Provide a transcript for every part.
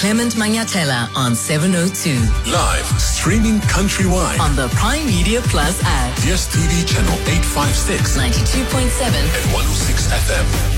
Clement Magnatella on 702. Live, streaming countrywide. On the Prime Media Plus app. DSTV channel 856. 92.7. And 106 FM.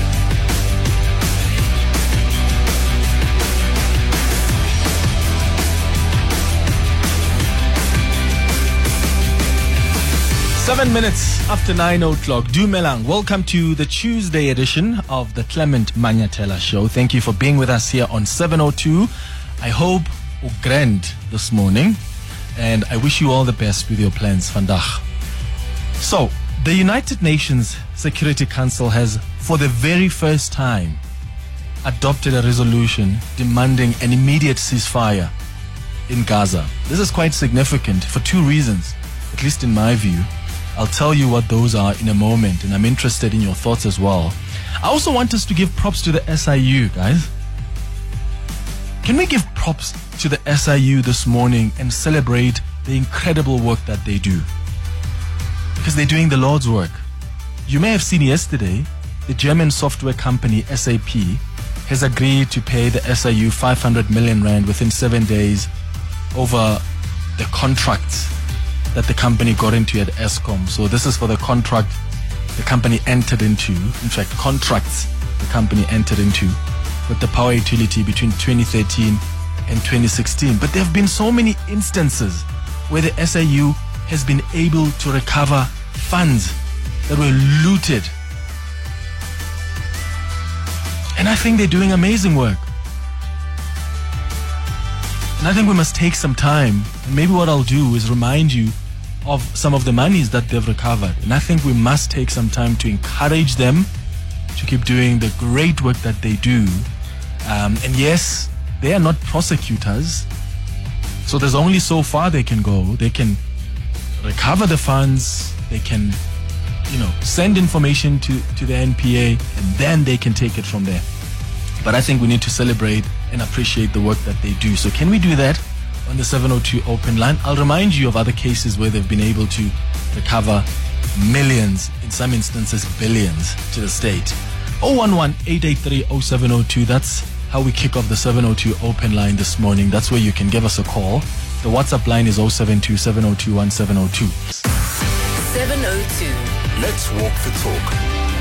Seven minutes after 9 o'clock. Dumelang. Welcome to the Tuesday edition of the Clement Magnatella Show. Thank you for being with us here on 702. I hope grand this morning, and I wish you all the best with your plans, vandag. So, the United Nations Security Council has, for the very first time, adopted a resolution demanding an immediate ceasefire in Gaza. This is quite significant for two reasons, at least in my view. I'll tell you what those are in a moment, and I'm interested in your thoughts as well. I also want us to give props to the SIU, guys. Can we give props to the SIU this morning and celebrate the incredible work that they do? Because they're doing the Lord's work. You may have seen yesterday, the German software company SAP has agreed to pay the SIU 500 million rand within 7 days over the contracts that the company got into at Eskom. So this is for the contract the company entered into, in fact, contracts the company entered into with the power utility between 2013 and 2016. But there have been so many instances where the SIU has been able to recover funds that were looted. And I think they're doing amazing work. And I think we must take some time, and maybe what I'll do is remind you of some of the monies that they've recovered. And I think we must take some time to encourage them to keep doing the great work that they do. And yes, they are not prosecutors, so there's only so far they can go. They can recover the funds, they can, send information to the NPA, and then they can take it from there. But I think we need to celebrate and appreciate the work that they do. So can we do that on the 702 open line? I'll remind you of other cases where they've been able to recover millions, in some instances billions, to the state. 011-883-0702. That's how we kick off the 702 open line this morning. That's where you can give us a call. The WhatsApp line is 072-702-1702. 702. Let's walk the talk.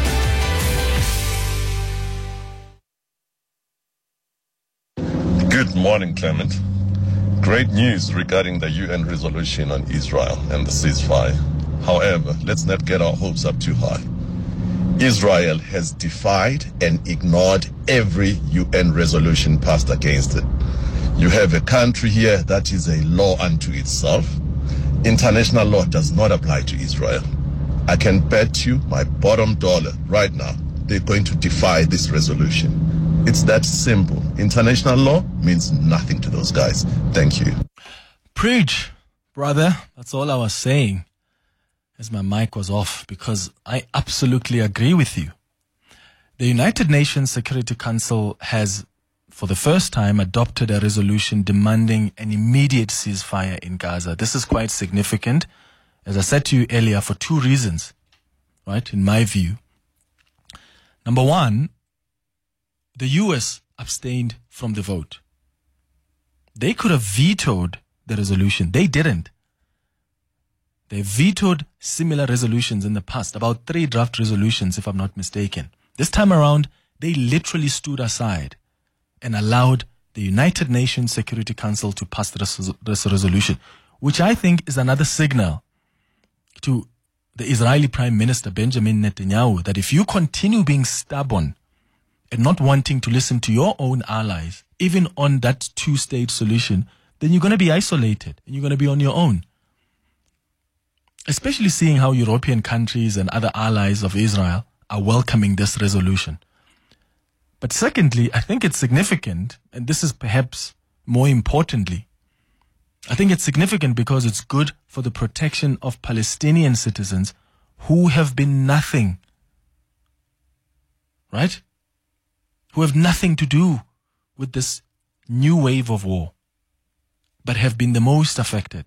Good morning, Clement. Great news regarding the UN resolution on Israel and the ceasefire. However, let's not get our hopes up too high. Israel has defied and ignored every UN resolution passed against it. You have a country here that is a law unto itself. International law does not apply to Israel. I can bet you my bottom dollar right now they're going to defy this resolution. It's that simple. International law means nothing to those guys. Thank you. Preach, brother. That's all I was saying as my mic was off, because I absolutely agree with you. The United Nations Security Council has, for the first time, adopted a resolution demanding an immediate ceasefire in Gaza. This is quite significant, as I said to you earlier, for two reasons, right, in my view. Number one, the US abstained from the vote. They could have vetoed the resolution. They didn't. They vetoed similar resolutions in the past, about 3 draft resolutions, if I'm not mistaken. This time around, they literally stood aside and allowed the United Nations Security Council to pass this resolution, which I think is another signal to the Israeli Prime Minister Benjamin Netanyahu that if you continue being stubborn and not wanting to listen to your own allies, even on that two-state solution, then you're going to be isolated and you're going to be on your own. Especially seeing how European countries and other allies of Israel are welcoming this resolution. But secondly, I think it's significant, and this is perhaps more importantly, I think it's significant because it's good for the protection of Palestinian citizens who have been nothing, right? Who have nothing to do with this new wave of war, but have been the most affected.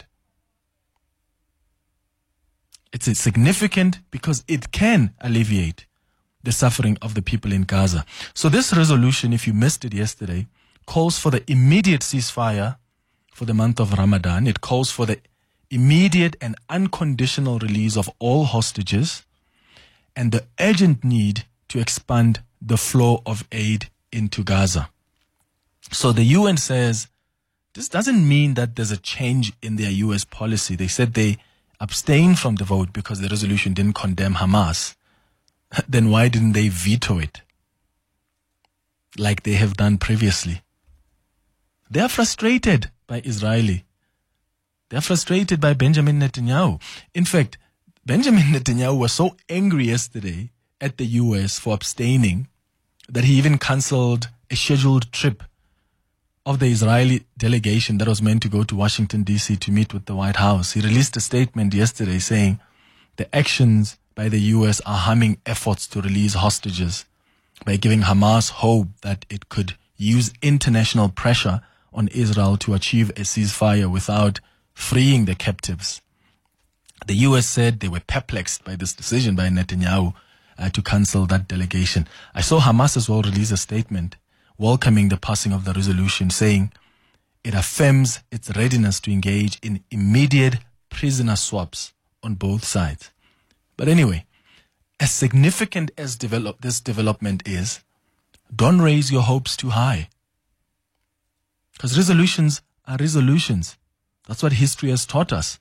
It's significant because it can alleviate the suffering of the people in Gaza. So this resolution, if you missed it yesterday, calls for the immediate ceasefire for the month of Ramadan. It calls for the immediate and unconditional release of all hostages and the urgent need to expand the flow of aid into Gaza. So the UN says this doesn't mean that there's a change in their US policy. They said they abstained from the vote because the resolution didn't condemn Hamas. Then why didn't they veto it like they have done previously? They are frustrated by Israeli. They are frustrated by Benjamin Netanyahu. In fact, Benjamin Netanyahu was so angry yesterday at the US for abstaining that he even cancelled a scheduled trip of the Israeli delegation that was meant to go to Washington, D.C. to meet with the White House. He released a statement yesterday saying the actions by the US are harming efforts to release hostages by giving Hamas hope that it could use international pressure on Israel to achieve a ceasefire without freeing the captives. The US said they were perplexed by this decision by Netanyahu to cancel that delegation. I saw Hamas as well release a statement welcoming the passing of the resolution, saying it affirms its readiness to engage in immediate prisoner swaps on both sides. But anyway, as significant as this development is, don't raise your hopes too high. Because resolutions are resolutions. That's what history has taught us.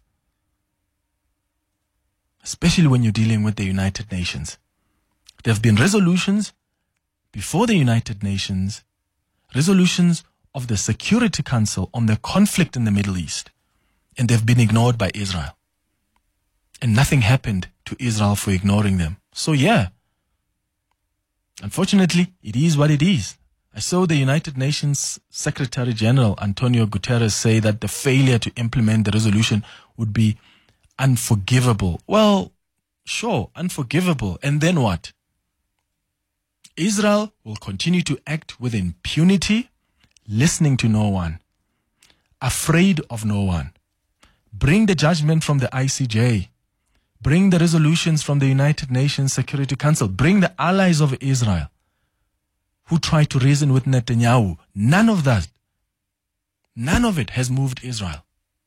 Especially when you're dealing with the United Nations. There have been resolutions before the United Nations, resolutions of the Security Council on the conflict in the Middle East, and they've been ignored by Israel. And nothing happened to Israel for ignoring them. So yeah, unfortunately, it is what it is. I saw the United Nations Secretary General Antonio Guterres say that the failure to implement the resolution would be unforgivable. Well, sure, unforgivable. And then what? Israel will continue to act with impunity, listening to no one, afraid of no one. Bring the judgment from the ICJ. Bring the resolutions from the United Nations Security Council. Bring the allies of Israel who try to reason with Netanyahu. None of that, none of it has moved Israel.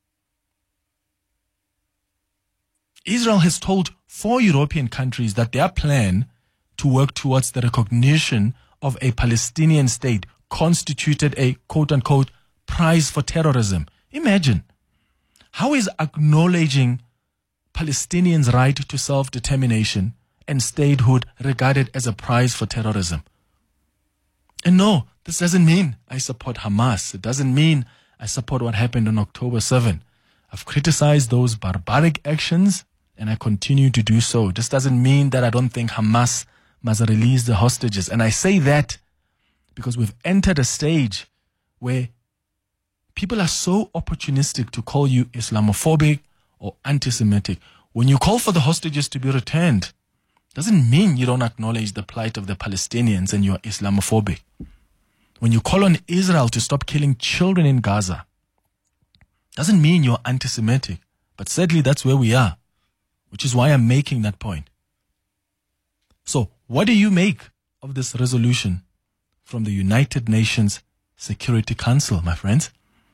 Israel has told 4 European countries that their plan to work towards the recognition of a Palestinian state constituted a quote-unquote prize for terrorism. Imagine, how is acknowledging Palestinians' right to self-determination and statehood regarded as a prize for terrorism? And no, this doesn't mean I support Hamas. It doesn't mean I support what happened on October 7. I've criticized those barbaric actions and I continue to do so. This doesn't mean that I don't think Hamas must release the hostages. And I say that because we've entered a stage where people are so opportunistic to call you Islamophobic or anti-Semitic. When you call for the hostages to be returned, doesn't mean you don't acknowledge the plight of the Palestinians and you're Islamophobic. When you call on Israel to stop killing children in Gaza, doesn't mean you're anti-Semitic. But sadly, that's where we are, which is why I'm making that point. So, what do you make of this resolution from the United Nations Security Council, my friends?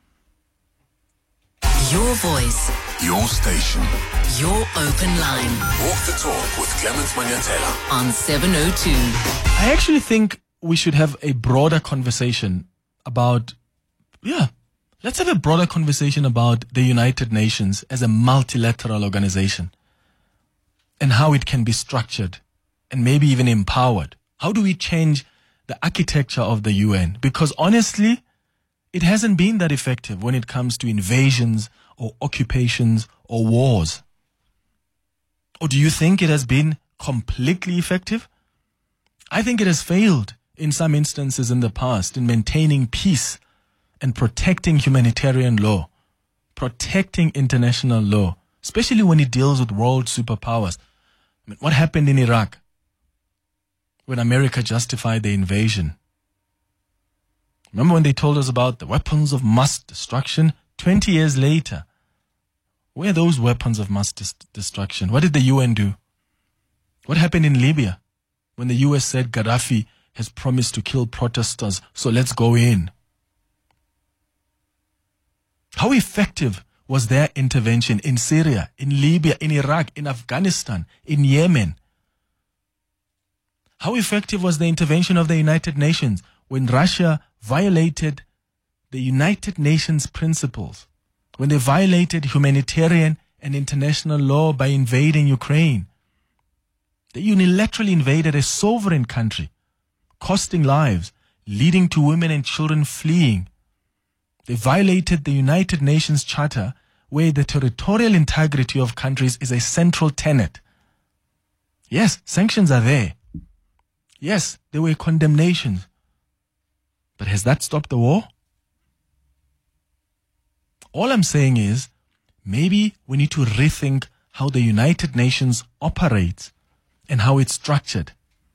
Your voice, Your station. your open line Walk the talk with Clement Manyatela. on 702. I actually think we should have a broader conversation about, let's have a broader conversation about the United Nations as a multilateral organization and how it can be structured and maybe even empowered. How do we change the architecture of the UN? Because honestly, it hasn't been that effective when it comes to invasions or occupations or wars. Or do you think it has been completely effective? I think it has failed in some instances in the past in maintaining peace and protecting humanitarian law, protecting international law, especially when it deals with world superpowers. I mean, what happened in Iraq when America justified the invasion? Remember when they told us about the weapons of mass destruction? 20 years later, where are those weapons of mass destruction? What did the UN do? What happened in Libya when the US said Gaddafi has promised to kill protesters, so let's go in? How effective was their intervention in Syria, in Libya, in Iraq, in Afghanistan, in Yemen? How effective was the intervention of the United Nations when Russia violated the United Nations principles, when they violated humanitarian and international law by invading Ukraine? They unilaterally invaded a sovereign country, costing lives, leading to women and children fleeing. They violated the United Nations Charter, where the territorial integrity of countries is a central tenet. Yes, sanctions are there. Yes, there were condemnations. But has that stopped the war? All I'm saying is, maybe we need to rethink how the United Nations operates and how it's structured.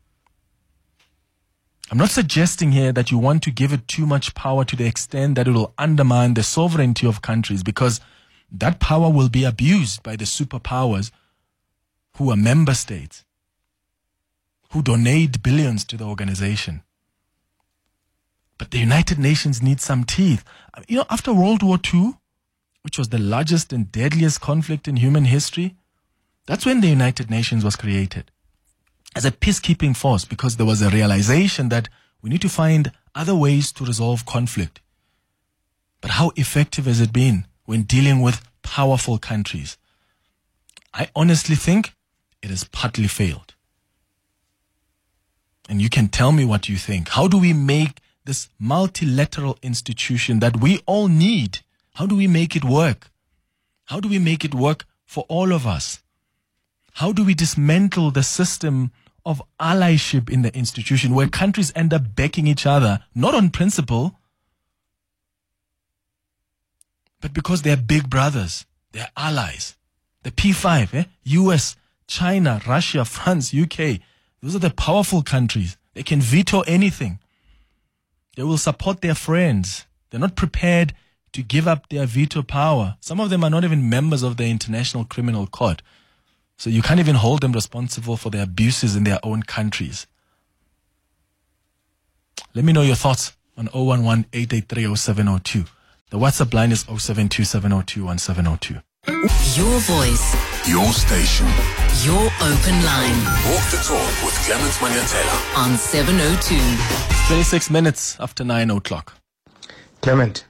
I'm not suggesting here that you want to give it too much power to the extent that it will undermine the sovereignty of countries, because that power will be abused by the superpowers who are member states, who donate billions to the organization. But the United Nations needs some teeth. You know, after World War II, which was the largest and deadliest conflict in human history, that's when the United Nations was created as a peacekeeping force, because there was a realization that we need to find other ways to resolve conflict. But how effective has it been when dealing with powerful countries? I honestly think it has partly failed. And you can tell me what you think. How do we make this multilateral institution that we all need, how do we make it work? How do we make it work for all of us? How do we dismantle the system of allyship in the institution, where countries end up backing each other, not on principle, but because they're big brothers, they're allies? The P5, US, China, Russia, France, UK, those are the powerful countries. They can veto anything. They will support their friends. They're not prepared to give up their veto power. Some of them are not even members of the International Criminal Court. So you can't even hold them responsible for their abuses in their own countries. Let me know your thoughts on 011-883-0702. The WhatsApp line is 072-702-1702. Your voice, Your station. your open line Walk the talk with Clement Manyatela. on 702. 26 minutes after 9 o'clock. Clement,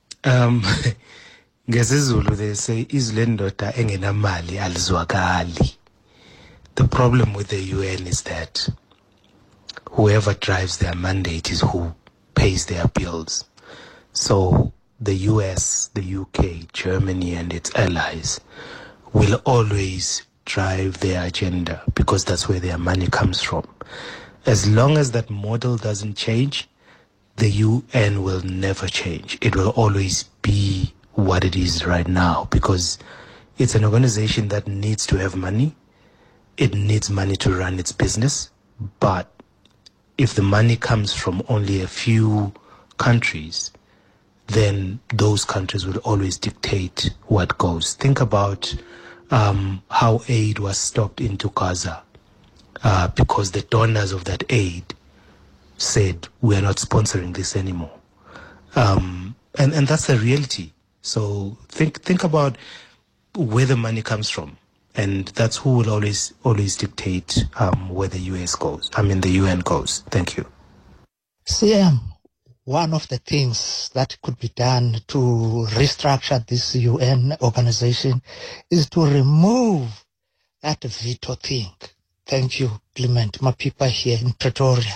ngesiZulu they say izilendota engenamali alizwakali. The problem with the UN is that whoever drives their mandate is who pays their bills. So the US, the UK, Germany and its allies will always drive their agenda because that's where their money comes from. As long as that model doesn't change, the UN will never change. It will always be what it is right now because it's an organization that needs to have money. It needs money to run its business. But if the money comes from only a few countries, then those countries will always dictate what goes. Think about how aid was stopped into Gaza because the donors of that aid said, we are not sponsoring this anymore. And that's the reality. So think about where the money comes from. And that's who will always dictate where the the UN goes. Thank you. CM, one of the things that could be done to restructure this UN organization is to remove that veto thing. Thank you, Clement Mapipa here in Pretoria.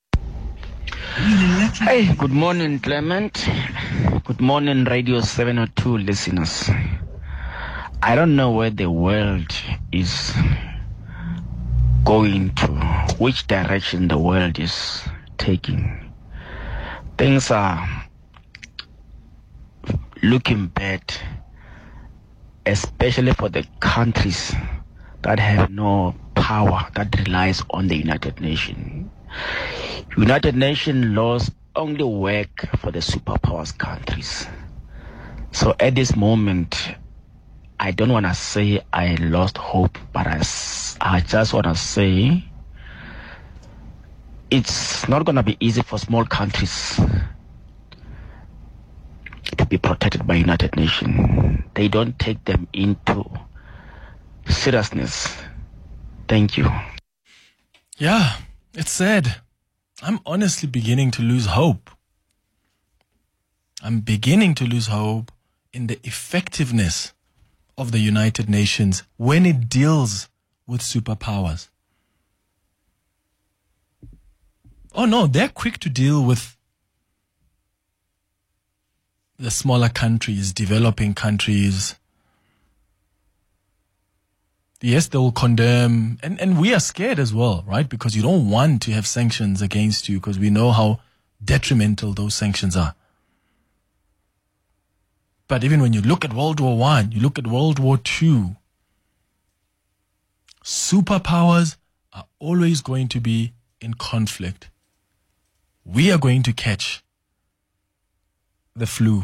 Hey, good morning, Clement. Good morning, Radio 702 listeners. I don't know where the world is going to, which direction the world is taking. Things are looking bad, especially for the countries that have no power, that relies on the United Nations. United Nations laws only work for the superpowers countries. So at this moment, I don't want to say I lost hope, but I just want to say it's not going to be easy for small countries to be protected by United Nations. They don't take them into seriousness. Thank you. Yeah, it's sad. I'm honestly beginning to lose hope. I'm beginning to lose hope in the effectiveness of the United Nations when it deals with superpowers. Oh no, they're quick to deal with the smaller countries, developing countries. Yes, they will condemn, and we are scared as well, right? Because you don't want to have sanctions against you because we know how detrimental those sanctions are. But even when you look at World War I, you look at World War II, superpowers are always going to be in conflict. We are going to catch the flu.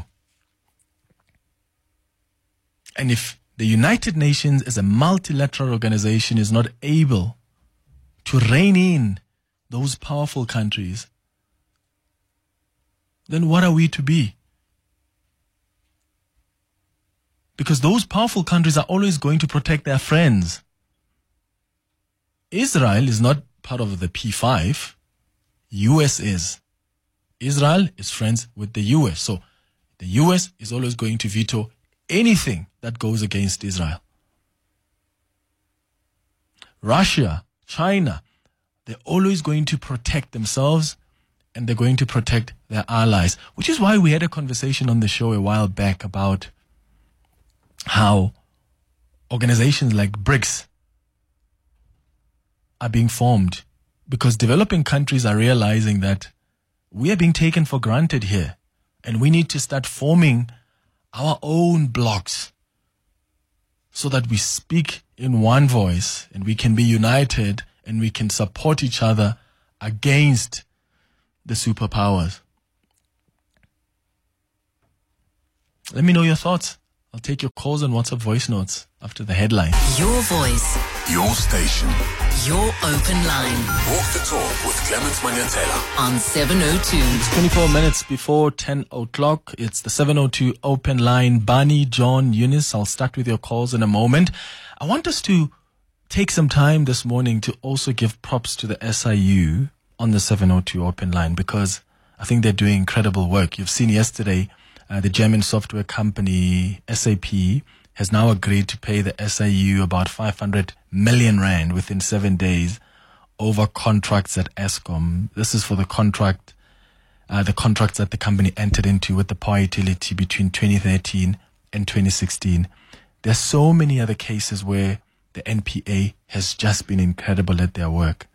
And if the United Nations as a multilateral organization is not able to rein in those powerful countries, then what are we to be? Because those powerful countries are always going to protect their friends. Israel is not part of the P5. US is. Israel is friends with the US. So the US is always going to veto anything that goes against Israel. Russia, China, they're always going to protect themselves and they're going to protect their allies, which is why we had a conversation on the show a while back about how organizations like BRICS are being formed because developing countries are realizing that we are being taken for granted here and we need to start forming our own blocks so that we speak in one voice and we can be united and we can support each other against the superpowers. Let me know your thoughts. I'll take your calls and WhatsApp voice notes after the headline. Your voice, Your station. your open line Walk the talk with Clement Manyatela. on 702. 24 minutes before 10 o'clock. It's the 702 open line. Bani, John, Eunice, I'll start with your calls in a moment. I want us to take some time this morning to also give props to the SIU on the 702 open line because I think they're doing incredible work. You've seen yesterday the German software company SAP has now agreed to pay the SIU about 500 million rand within 7 days over contracts at Eskom. This is for the contracts that the company entered into with the power utility between 2013 and 2016. There's so many other cases where the NPA has just been incredible at their work.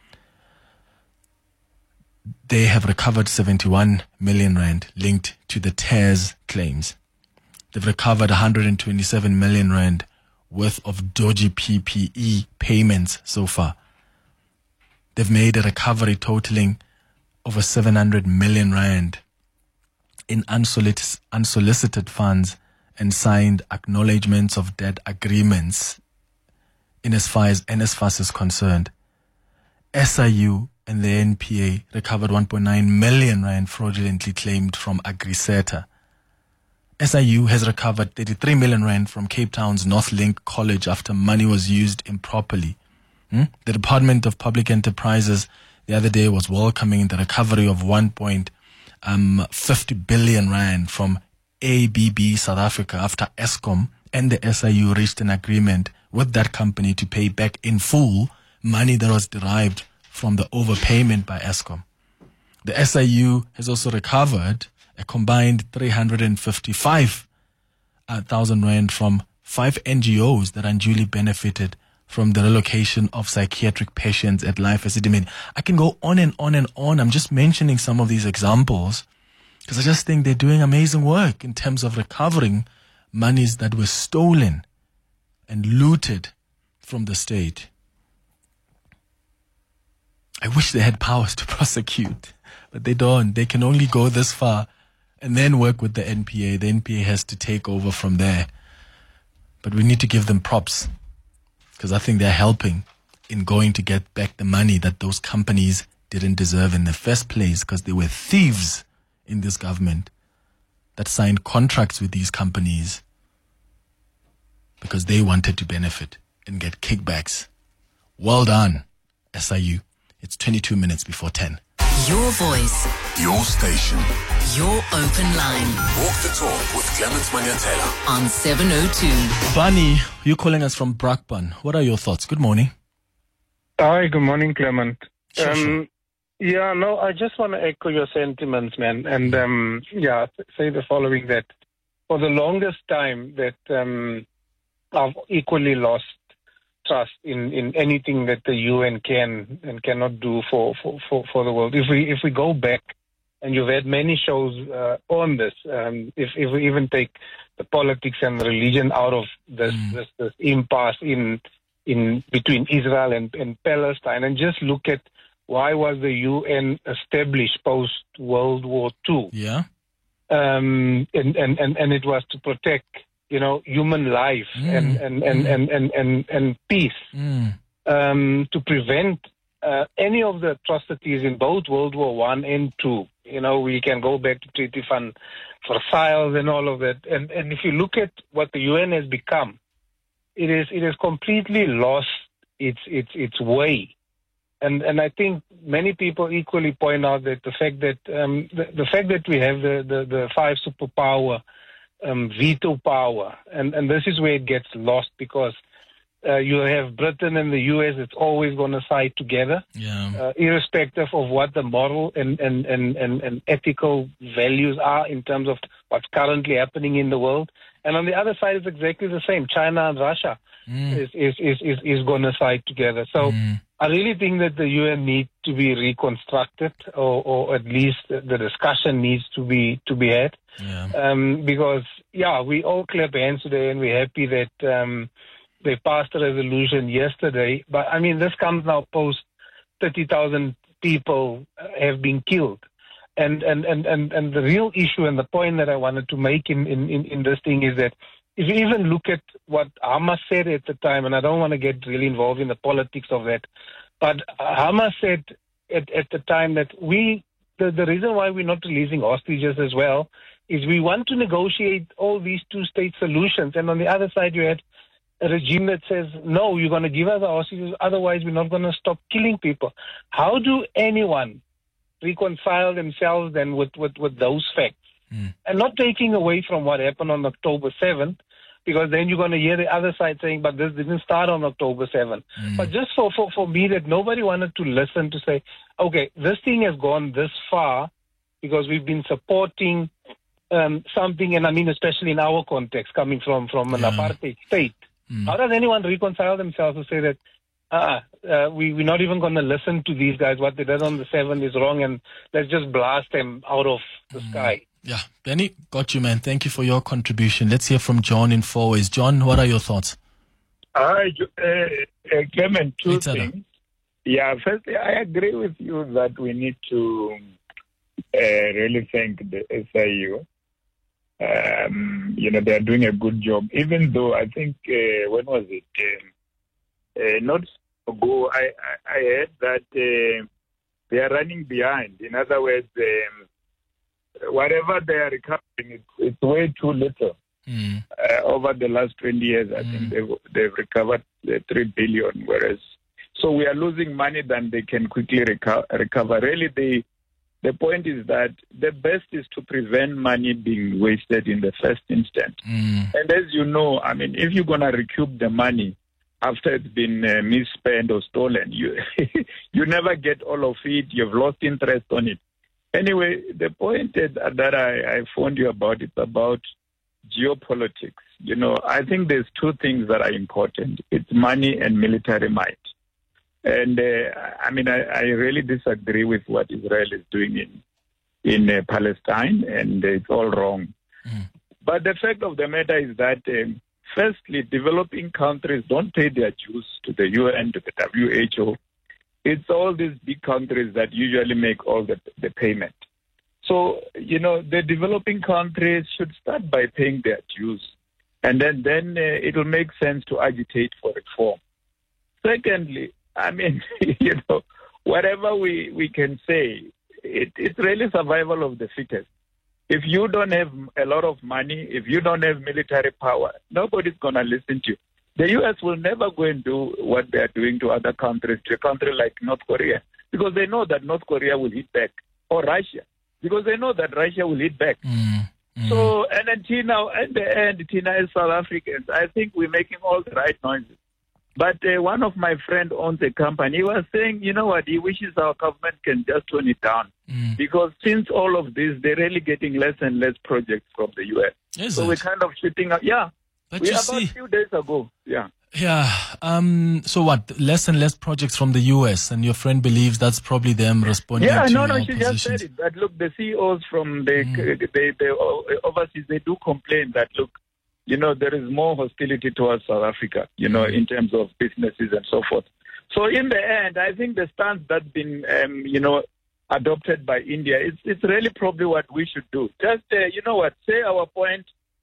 They have recovered 71 million rand linked to the TERS claims. They've recovered 127 million rand worth of dodgy PPE payments so far. They've made a recovery totaling over 700 million rand in unsolicited funds and signed acknowledgements of debt agreements in as far as NSFAS is concerned. SIU and the NPA recovered 1.9 million rand fraudulently claimed from AgriSeta. SIU has recovered 33 million rand from Cape Town's Northlink College after money was used improperly. The Department of Public Enterprises the other day was welcoming the recovery of 1.50 billion rand from ABB South Africa after Eskom and the SIU reached an agreement with that company to pay back in full money that was derived from the overpayment by Eskom. The SIU has also recovered a combined 355,000 rand from 5 NGOs that unduly benefited from the relocation of psychiatric patients at Life Asidimeni. I can go on and on and on. I'm just mentioning some of these examples because I just think they're doing amazing work in terms of recovering monies that were stolen and looted from the state. I wish they had powers to prosecute, but they don't. They can only go this far and then work with the NPA. The NPA has to take over from there. But we need to give them props because I think they're helping in going to get back the money that those companies didn't deserve in the first place because they were thieves in this government. that signed contracts with these companies because they wanted to benefit and get kickbacks. Well done, SIU. It's 22 minutes before 10. Your voice, Your station. your open line Walk the talk with Clement Manyatela. on 702. Bunny, you're calling us from Brakpan. What are your thoughts? Good morning. Hi, good morning, Clement. Sure. Yeah, no, I just want to echo your sentiments, man, and say the following: that for the longest time, that I've equally lost trust in anything that the UN can and cannot do for the world. If we go back, and you've had many shows on this, if we even take the politics and religion out of this impasse in between Israel and Palestine, and just look at why was the UN established post World War II? Yeah. And it was to protect, human life and peace, to prevent any of the atrocities in both World War I and II. We can go back to Treaty van Versailles and all of that. And if you look at what the UN has become, it is completely lost its way. And I think many people equally point out that the fact that we have the five superpower veto power, and this is where it gets lost, because you have Britain and the US. It's always going to side together, irrespective of what the moral and ethical values are in terms of what's currently happening in the world. And on the other side, it's exactly the same. China and Russia is going to side together. So I really think that the UN needs to be reconstructed, or at least the discussion needs to be had. Yeah. Because we all clap hands today, and we're happy that they passed a resolution yesterday. But I mean, this comes now post 30,000 people have been killed. And the real issue and the point that I wanted to make in this thing is that if you even look at what Hamas said at the time, and I don't want to get really involved in the politics of that, but Hamas said at the time that the reason why we're not releasing hostages as well is we want to negotiate all these two-state solutions. And on the other side, you had a regime that says, no, you're going to give us the hostages, otherwise we're not going to stop killing people. How do anyone reconcile themselves then with those facts? And not taking away from what happened on October 7th, because then you're going to hear the other side saying, but this didn't start on October 7th. But just for me, that nobody wanted to listen to say, okay, this thing has gone this far because we've been supporting something, and I mean especially in our context, coming from an apartheid state. How does anyone reconcile themselves to say that we're not even going to listen to these guys? What they did on the 7th is wrong, and let's just blast them out of the sky. Yeah, Benny, got you, man. Thank you for your contribution. Let's hear from John in Fourways. John, what are your thoughts? Hi, Clement, two things. Yeah, firstly, I agree with you that we need to really thank the SIU. They're doing a good job, even though I think, when was it? Not so ago, I heard that they are running behind. In other words, whatever they are recovering, it's way too little. Over the last 20 years, I think they've recovered 3 billion, whereas so we are losing money than they can quickly recover. Really, the point is that the best is to prevent money being wasted in the first instance. And as you know, I mean, if you're going to recoup the money after it's been misspent or stolen, you never get all of it. You've lost interest on it. Anyway, the point that I phoned you about is about geopolitics. I think there's two things that are important. It's money and military might. And I really disagree with what Israel is doing in Palestine, and it's all wrong. But the fact of the matter is that, firstly, developing countries don't pay their dues to the UN, to the WHO. It's all these big countries that usually make all the payment. So, the developing countries should start by paying their dues, and then it will make sense to agitate for reform. Secondly, I mean, whatever we can say, it's really survival of the fittest. If you don't have a lot of money, if you don't have military power, nobody's going to listen to you. The U.S. will never go and do what they are doing to other countries, to a country like North Korea, because they know that North Korea will hit back, or Russia, because they know that Russia will hit back. So, and then Tina, at the end, Tina is South Africans. I think we're making all the right noises. But one of my friends owns a company. He was saying, you know what, he wishes our government can just tone it down. Because since all of this, they're really getting less and less projects from the U.S. So we're kind of shooting up. Yeah. But we you about see, a few days ago. Yeah. Yeah. So what? Less and less projects from the U.S. and your friend believes that's probably them responding to your she just said it. That look, the CEOs from the overseas, they do complain that look, you know, there is more hostility towards South Africa, you know, in terms of businesses and so forth. So in the end, I think the stance that's been, you know, adopted by India, it's really probably what we should do. Just, you know what, say our point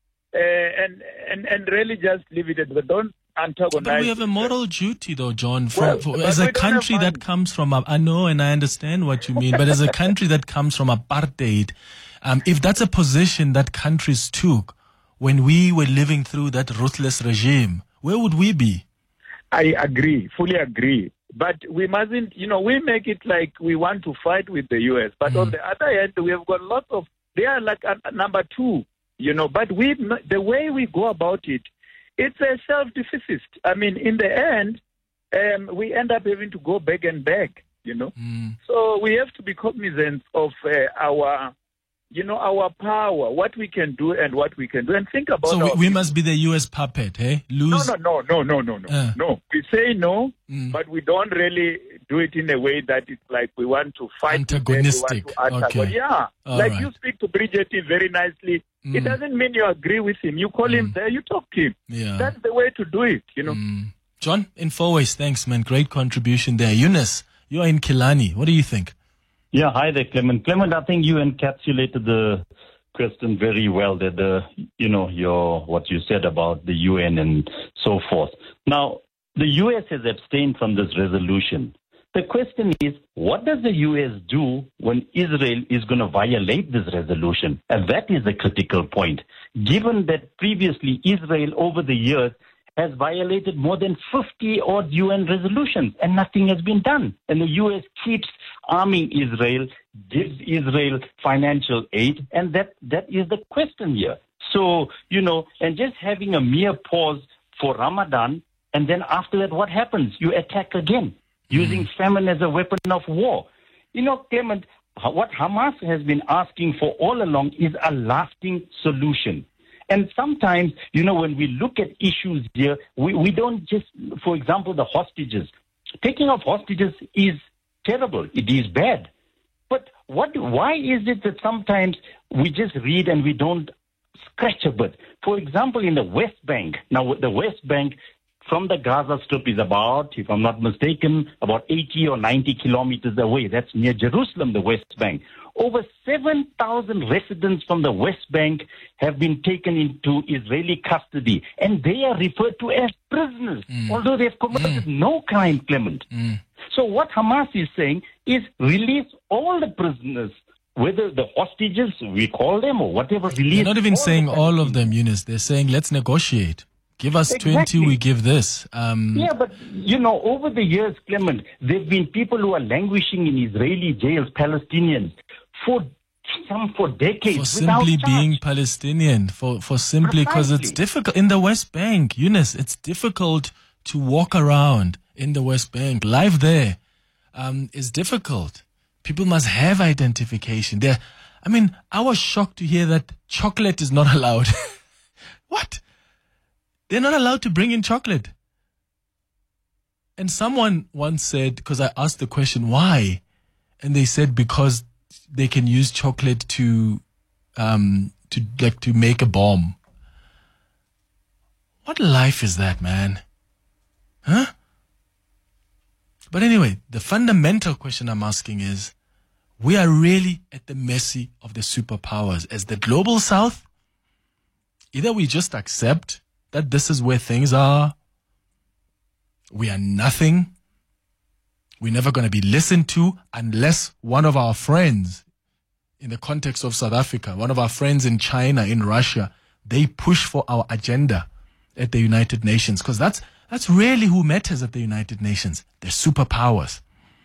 and really just leave it at that. Don't antagonize. But we have a moral duty, though, John, as a country that comes from, I know and I understand what you mean, but as a country that comes from apartheid, if that's a position that countries took when we were living through that ruthless regime, where would we be? I agree, fully agree. But we mustn't, you know, we make it like we want to fight with the U.S. But on the other hand, we have got lots of, they are like a number two, you know. But the way we go about it, it's a self-defeat. I mean, in the end, we end up having to go back and back, you know. So we have to be cognizant of our, you know, our power, what we can do and what we can do, and think about. So we must be the U.S. puppet, eh? No. No. We say no, but we don't really do it in a way that it's like we want to fight. Antagonistic. Okay. Yeah, all like right. you speak to Bridget very nicely. It doesn't mean you agree with him. You call him there, you talk to him. Yeah. That's the way to do it, you know. John, in 4 ways, thanks, man. Great contribution there. Eunice, you're in Killarney. What do you think? Yeah, hi there, Clement. Clement, I think you encapsulated the question very well. That what you said about the UN and so forth. Now, the US has abstained from this resolution. The question is, what does the US do when Israel is going to violate this resolution? And that is the critical point. Given that previously Israel over the years has violated more than 50 odd UN resolutions and nothing has been done. And the US keeps arming Israel, gives Israel financial aid, and that is the question here. So, you know, and just having a mere pause for Ramadan, and then after that, what happens? You attack again, using famine as a weapon of war. You know, Clement, what Hamas has been asking for all along is a lasting solution. And sometimes, you know, when we look at issues here, we don't just, for example, the hostages. Taking of hostages is terrible. It is bad. But why is it that sometimes we just read and we don't scratch a bit? For example, in the West Bank, now the West Bank from the Gaza Strip is about, if I'm not mistaken, about 80 or 90 kilometers away. That's near Jerusalem, the West Bank. Over 7,000 residents from the West Bank have been taken into Israeli custody, and they are referred to as prisoners, although they've committed no crime, Clement. So what Hamas is saying is release all the prisoners, whether the hostages, we call them, or whatever. They're not even saying all of them, Eunice. They're saying, let's negotiate. Give us 20, we give this. Yeah, but, you know, over the years, Clement, there have been people who are languishing in Israeli jails, Palestinians, for decades. For simply being Palestinian, for simply because it's difficult. In the West Bank, Eunice, it's difficult to walk around in the West Bank. Life there is difficult. People must have identification. I was shocked to hear that chocolate is not allowed. What? They're not allowed to bring in chocolate. And someone once said, because I asked the question, why? And they said, because they can use chocolate to make a bomb. What life is that, man? Huh? But anyway, the fundamental question I'm asking is, we are really at the mercy of the superpowers. As the global south, either we just accept that this is where things are, we are nothing, we're never going to be listened to unless one of our friends in the context of South Africa, one of our friends in China, in Russia, they push for our agenda at the United Nations, because that's really who matters at the United Nations. They're superpowers.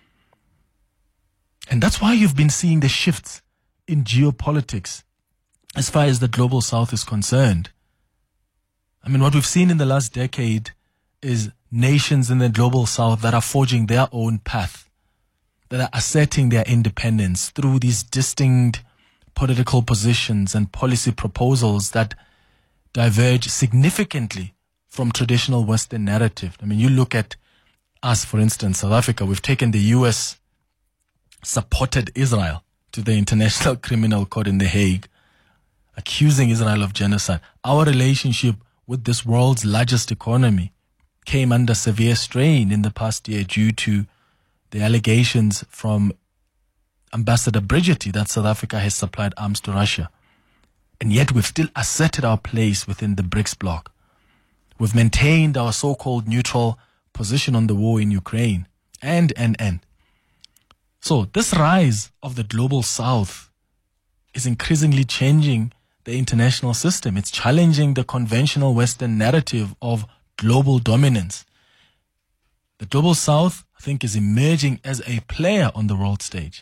And that's why you've been seeing the shifts in geopolitics as far as the global south is concerned. I mean, what we've seen in the last decade is nations in the global south that are forging their own path, that are asserting their independence through these distinct political positions and policy proposals that diverge significantly from traditional Western narrative. I mean, you look at us, for instance, South Africa, we've taken the US supported Israel to the International Criminal Court in The Hague, accusing Israel of genocide. Our relationship with this world's largest economy came under severe strain in the past year due to the allegations from Ambassador Brigitte that South Africa has supplied arms to Russia. And yet we've still asserted our place within the BRICS bloc. We've maintained our so-called neutral position on the war in Ukraine. And. So this rise of the global south is increasingly changing the international system. It's challenging the conventional Western narrative of global dominance. The global south, I think, is emerging as a player on the world stage.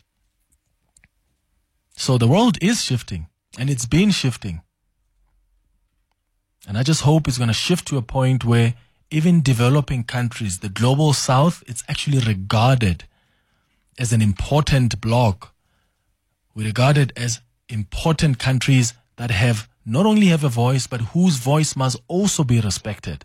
So the world is shifting, and it's been shifting. And I just hope it's going to shift to a point where even developing countries, the global south, it's actually regarded as an important bloc. We regard it as important countries that have not only have a voice, but whose voice must also be respected.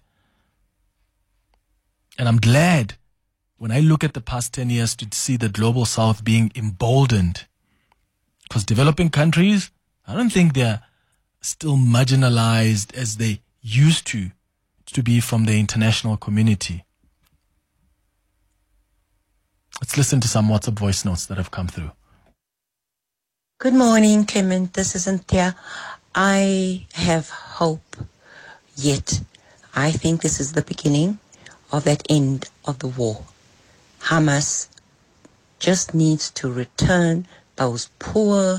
And I'm glad when I look at the past 10 years to see the global south being emboldened. Because developing countries, I don't think they're still marginalized as they used to be from the international community. Let's listen to some WhatsApp voice notes that have come through. Good morning, Clement. This is Anthea. I have hope, yet I think this is the beginning of that end of the war. Hamas just needs to return those poor,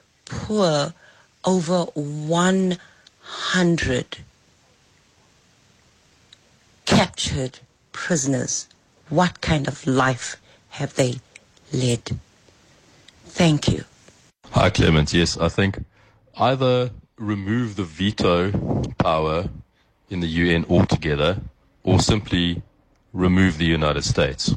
over 100 captured prisoners. What kind of life have they led? Thank you. Hi, Clement. Yes, I think either remove the veto power in the UN altogether or simply remove the United States.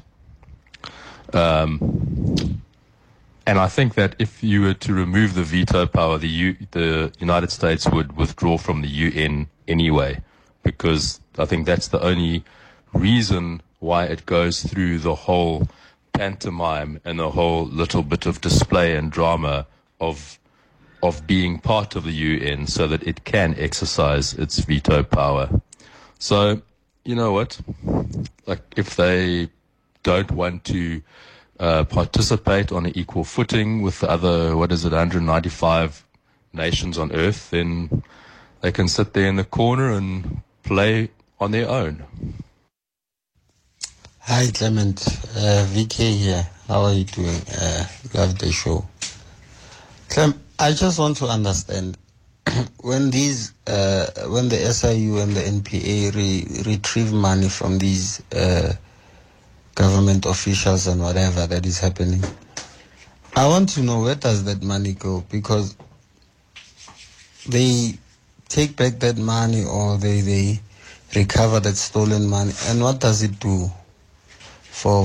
And I think that if you were to remove the veto power, the United States would withdraw from the UN anyway, because I think that's the only reason why it goes through the whole pantomime and the whole little bit of display and drama of being part of the UN so that it can exercise its veto power. So, you know what? Like, if they don't want to participate on an equal footing with the other, 195 nations on Earth, then they can sit there in the corner and play on their own. Hi, Clement. VK here. How are you doing? Love the show. Clem, I just want to understand when the SIU and the NPA retrieve money from these government officials and whatever that is happening, I want to know, where does that money go? Because they take back that money or they recover that stolen money, and what does it do for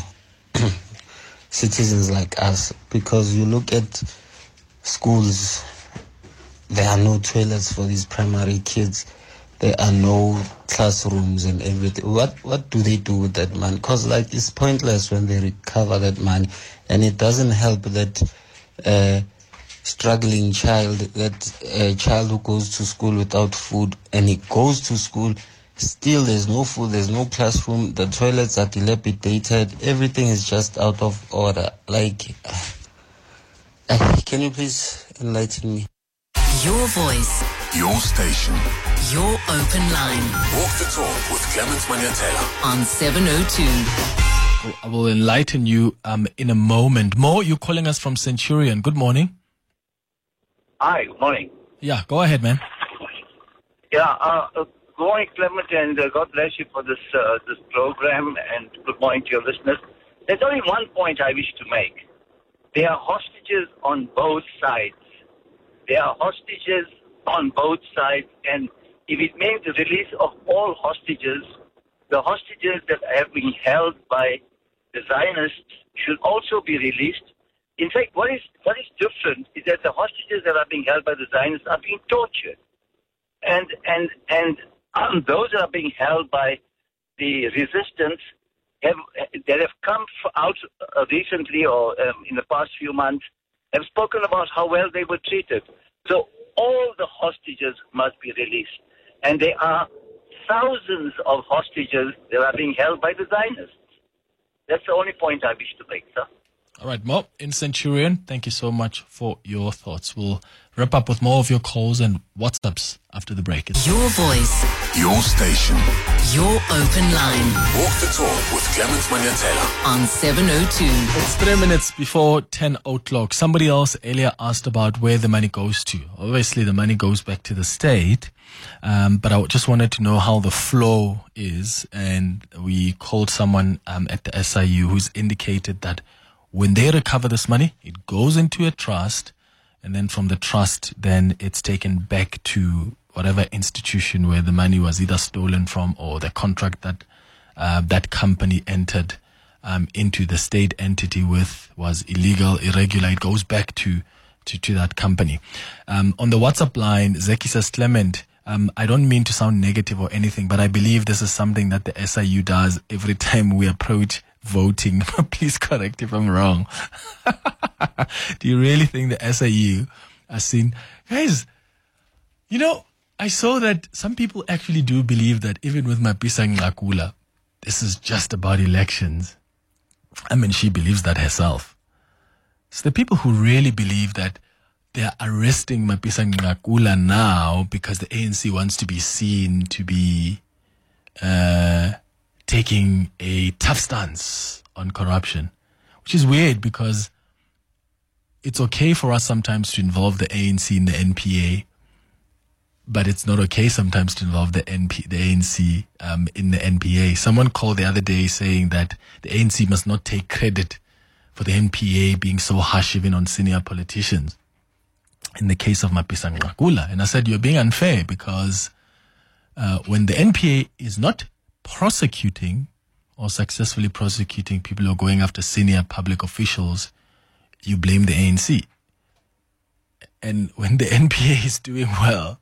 citizens like us? Because you look at schools, there are no toilets for these primary kids. There are no classrooms and everything. What do they do with that money? Because like, it's pointless when they recover that money, and it doesn't help that struggling child, that child who goes to school without food, and he goes to school, still there's no food, there's no classroom, the toilets are dilapidated, everything is just out of order. Like, can you please enlighten me? Your voice. Your station. Your open line. Walk the talk with Clement Manyatela on 702. I will enlighten you in a moment. Mo, you're calling us from Centurion. Good morning. Hi, good morning. Yeah, go ahead, man. Yeah, good morning, Clement, and God bless you for this program, and good morning to your listeners. There's only one point I wish to make. There are hostages on both sides. There are hostages on both sides, and if it means the release of all hostages, the hostages that have been held by the Zionists should also be released. In fact, what is different is that the hostages that are being held by the Zionists are being tortured. And those that are being held by the resistance that have come out recently or in the past few months have spoken about how well they were treated. So all the hostages must be released. And there are thousands of hostages that are being held by the Zionists. That's the only point I wish to make, sir. All right, Mo in Centurion, thank you so much for your thoughts. We'll wrap up with more of your calls and WhatsApps after the break. Your voice. Your station. Your open line. Walk the talk with Clement Manyatela. On 702. It's 3 minutes before 10 o'clock. Somebody else earlier asked about where the money goes to. Obviously, the money goes back to the state. But I just wanted to know how the flow is. And we called someone at the SIU who's indicated that when they recover this money, it goes into a trust, and then from the trust, then it's taken back to whatever institution where the money was either stolen from or the contract that that company entered into the state entity with was illegal, irregular. It goes back to that company. On the WhatsApp line, Zeki says, Clement, I don't mean to sound negative or anything, but I believe this is something that the SIU does every time we approach voting. Please correct if I'm wrong. Do you really think the SIU are seen? Guys, you know, I saw that some people actually do believe that even with Mapisa Ngakula, this is just about elections. I mean, she believes that herself. It's the people who really believe that they are arresting Mapisa Ngakula now because the ANC wants to be seen to be taking a tough stance on corruption, which is weird because it's okay for us sometimes to involve the ANC in the NPA, but it's not okay sometimes to involve the ANC in the NPA. Someone called the other day saying that the ANC must not take credit for the NPA being so harsh even on senior politicians in the case of Mapisa Ngakula. And I said, you're being unfair because when the NPA is not prosecuting or successfully prosecuting people who are going after senior public officials, you blame the ANC. And when the NPA is doing well,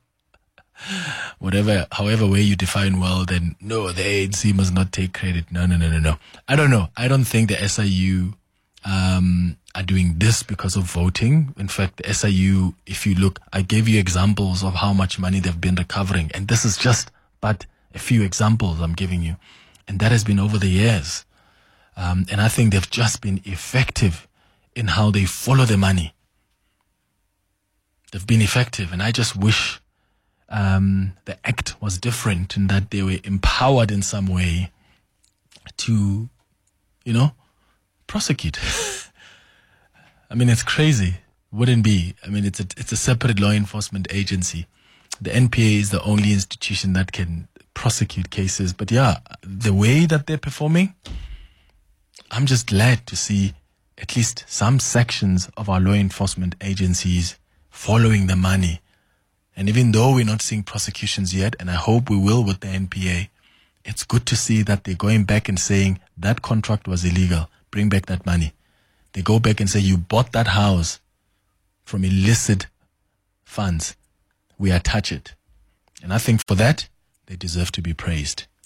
however way you define well, then no, the ANC must not take credit. No. I don't know. I don't think the SIU are doing this because of voting. In fact, the SIU, if you look, I gave you examples of how much money they've been recovering. And this is just but a few examples I'm giving you. And that has been over the years. And I think they've just been effective in how they follow the money. They've been effective. And I just wish the act was different in that they were empowered in some way to, prosecute. I mean, it's crazy. Wouldn't be. I mean, it's a separate law enforcement agency. The NPA is the only institution that can prosecute cases. But yeah, the way that they're performing, I'm just glad to see at least some sections of our law enforcement agencies following the money. And even though we're not seeing prosecutions yet, and I hope we will with the NPA, it's good to see that they're going back and saying that contract was illegal. Bring back that money. They go back and say, you bought that house from illicit funds. We attach it. And I think for that, they deserve to be praised.